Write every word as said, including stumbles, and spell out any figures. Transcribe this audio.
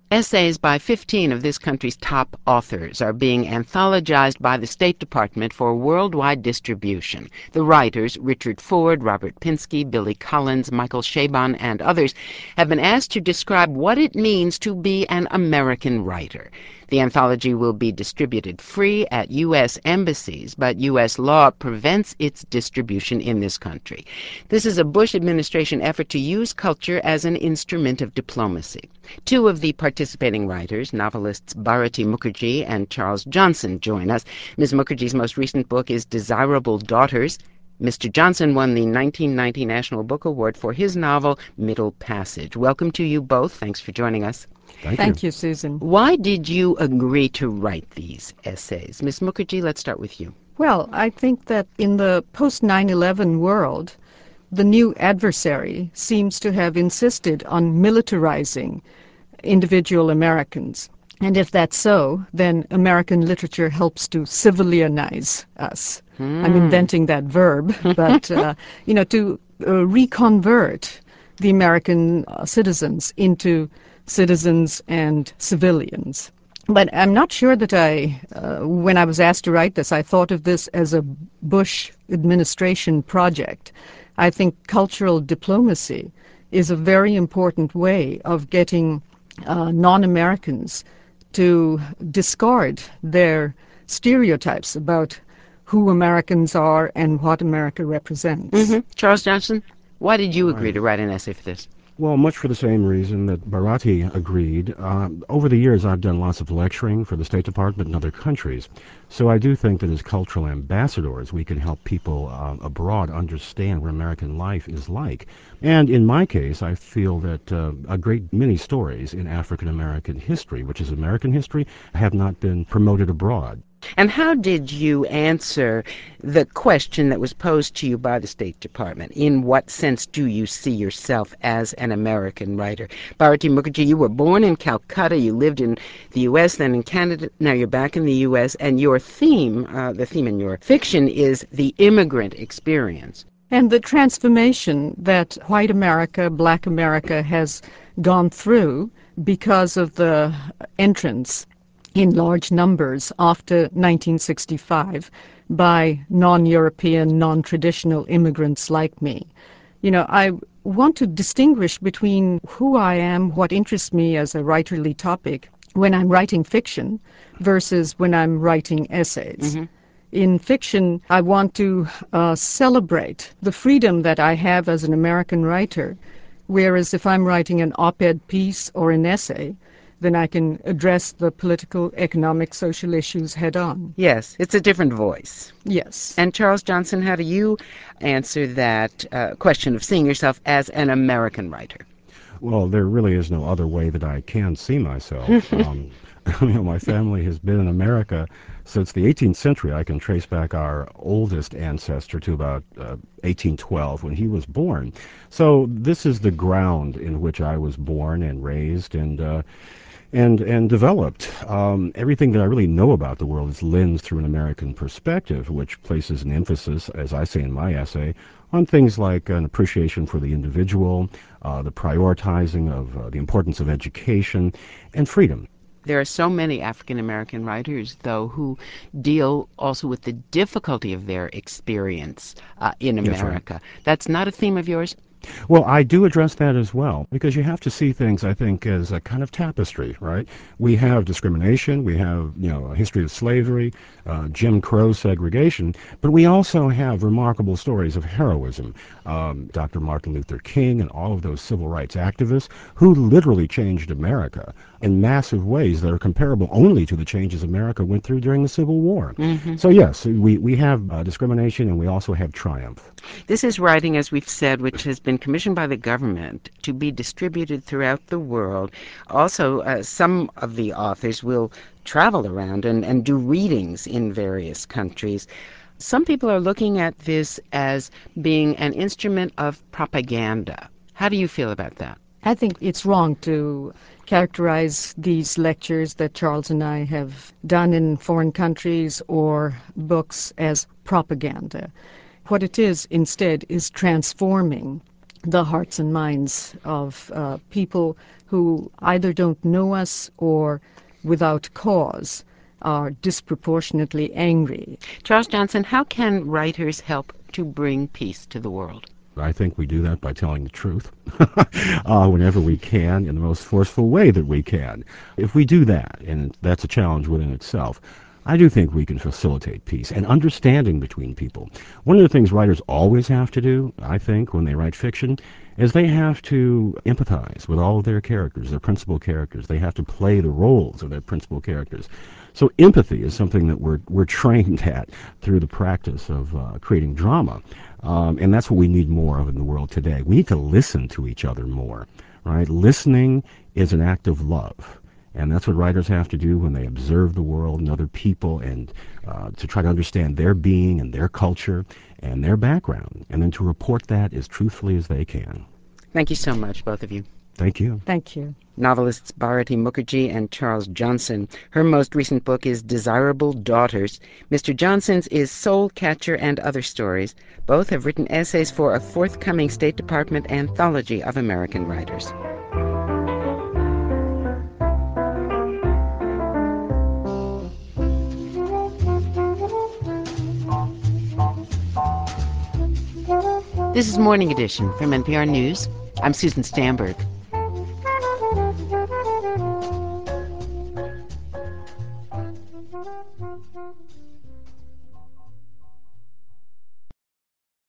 Essays by fifteen of this country's top authors are being anthologized by the State Department for worldwide distribution. The writers, Richard Ford, Robert Pinsky, Billy Collins, Michael Chabon, and others, have been asked to describe what it means to be an American writer. The anthology will be distributed free at U S embassies, but U S law prevents its distribution in this country. This is a Bush administration effort to use culture as an instrument of diplomacy. Two of the participating writers, novelists Bharati Mukherjee and Charles Johnson, join us. Miz Mukherjee's most recent book is Desirable Daughters. Mister Johnson won the nineteen ninety National Book Award for his novel Middle Passage. Welcome to you both. Thanks for joining us. Thank, Thank you. you, Susan. Why did you agree to write these essays? Miz Mukherjee, let's start with you. Well, I think that in the post nine eleven world, the new adversary seems to have insisted on militarizing individual Americans. And if that's so, then American literature helps to civilianize us. Hmm. I'm inventing that verb, but, uh, you know, to uh, reconvert the American uh, citizens into citizens and civilians. But I'm not sure that I, uh, when I was asked to write this, I thought of this as a Bush administration project. I think cultural diplomacy is a very important way of getting uh, non-Americans to discard their stereotypes about who Americans are and what America represents. Mm-hmm. Charles Johnson, why did you agree Right. to write an essay for this? Well, much for the same reason that Bharati agreed. Uh, over the years, I've done lots of lecturing for the State Department and other countries. So I do think that as cultural ambassadors, we can help people uh, abroad understand what American life is like. And in my case, I feel that uh, a great many stories in African American history, which is American history, have not been promoted abroad. And how did you answer the question that was posed to you by the State Department? In what sense do you see yourself as an American writer? Bharati Mukherjee, you were born in Calcutta, you lived in the U S, then in Canada, now you're back in the U S, and your theme, uh, the theme in your fiction, is the immigrant experience. And the transformation that white America, black America has gone through because of the entrance in large numbers after nineteen sixty-five by non-European, non-traditional immigrants like me. You know, I want to distinguish between who I am, what interests me as a writerly topic when I'm writing fiction versus when I'm writing essays. Mm-hmm. In fiction, I want to uh, celebrate the freedom that I have as an American writer, whereas if I'm writing an op-ed piece or an essay, then I can address the political, economic, social issues head on. Yes, it's a different voice. Yes. And Charles Johnson, how do you answer that uh, question of seeing yourself as an American writer? Well, there really is no other way that I can see myself. um, you know, my family has been in America since the eighteenth century. I can trace back our oldest ancestor to about uh, eighteen twelve when he was born. So this is the ground in which I was born and raised and uh, and and developed. Um, everything that I really know about the world is lensed through an American perspective, which places an emphasis, as I say in my essay, on things like an appreciation for the individual, uh, the prioritizing of uh, the importance of education, and freedom. There are so many African American writers, though, who deal also with the difficulty of their experience uh, in That's right. America. That's not a theme of yours? Well, I do address that as well, because you have to see things, I think, as a kind of tapestry, right? We have discrimination, we have, you know, a history of slavery, uh, Jim Crow segregation, but we also have remarkable stories of heroism. Um, Doctor Martin Luther King and all of those civil rights activists who literally changed America in massive ways that are comparable only to the changes America went through during the Civil War. Mm-hmm. So yes, we, we have uh, discrimination and we also have triumph. This is writing, as we've said, which has been commissioned by the government to be distributed throughout the world. Also, uh, some of the authors will travel around and, and do readings in various countries. Some people are looking at this as being an instrument of propaganda. How do you feel about that? I think it's wrong to characterize these lectures that Charles and I have done in foreign countries or books as propaganda. What it is, instead, is transforming the hearts and minds of uh, people who either don't know us or, without cause, are disproportionately angry. Charles Johnson, how can writers help to bring peace to the world? I think we do that by telling the truth uh, whenever we can, in the most forceful way that we can. If we do that, and that's a challenge within itself, I do think we can facilitate peace and understanding between people. One of the things writers always have to do, I think, when they write fiction, is they have to empathize with all of their characters, their principal characters. They have to play the roles of their principal characters. So empathy is something that we're we're trained at through the practice of uh, creating drama. Um, and that's what we need more of in the world today. We need to listen to each other more, right? Listening is an act of love. And that's what writers have to do when they observe the world and other people, and uh, to try to understand their being and their culture and their background, and then to report that as truthfully as they can. Thank you so much, both of you. Thank you. Thank you. Novelists Bharati Mukherjee and Charles Johnson. Her most recent book is Desirable Daughters. Mister Johnson's is Soul Catcher and Other Stories. Both have written essays for a forthcoming State Department anthology of American writers. This is Morning Edition from N P R News. I'm Susan Stamberg.